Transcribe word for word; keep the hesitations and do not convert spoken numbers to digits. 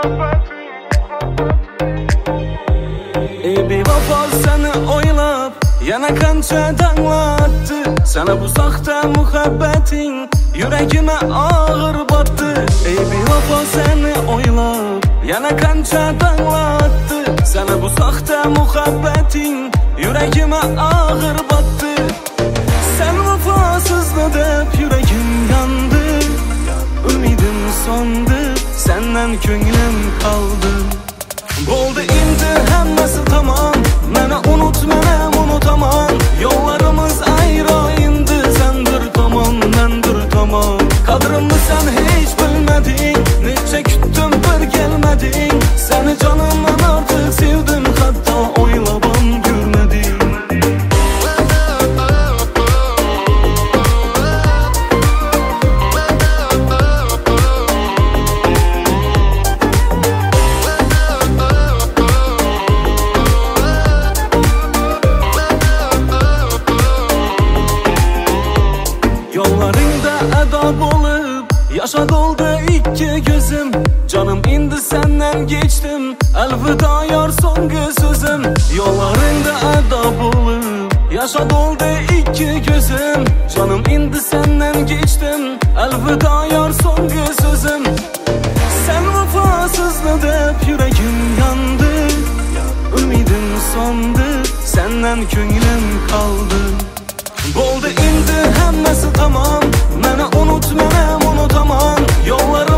Ey bevafo seni oylab yana qancha danglatdi. Sana bu soxta muhabbating yuragime og'ir botdi. Ey bevafo seni oylab yana qancha danglatdi. Sana bu soxta muhabbating yuragime og'ir botdi. Sen vafosizmi deb yuragim yondi, umidim so'ndi, senden ko'nglim qoldi. Bo'ldi endi hammasi tamom, meni unut, men unutaman. Yo'llarimiz ayro endi, sen bir tomon, men bir tomon. Qadrimni sen hech bilmading, necha kutdim bir kelmading. Seni jonimdan ortiq sevdim, hatto o'ylab ham ko'rmadim. Yollarında ado bo'lib yashad oldi ikki ko'zim. Canım endi senden geçtim, elvida yor so'nggi so'zim. Yollarında ado bo'lib yashad oldi ikki ko'zim. Canım endi senden geçtim, elvida yor so'nggi so'zim. Sen vafosizmi deb yuragim yondi, umidim so'ndi, senden ko'nglim qoldi. Bo'ldi endi hammasi tamom, meni unut, men unutaman. Yo'llar